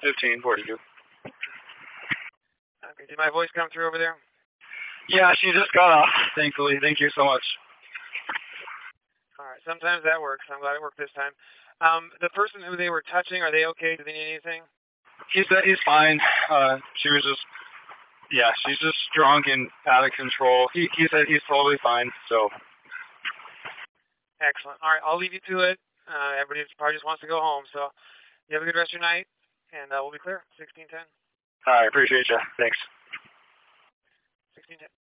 1542. Okay, did my voice come through over there? Yeah, she just got off, thankfully. Thank you so much. All right, sometimes that works. I'm glad it worked this time. The person who they were touching, are they okay? Do they need anything? He said he's fine. She was just, yeah, she's just drunk and out of control. He said he's totally fine, so. Excellent. All right, I'll leave you to it. Everybody probably just wants to go home, so you have a good rest of your night, and we'll be clear. 1610. All right, appreciate you. Thanks. 1610.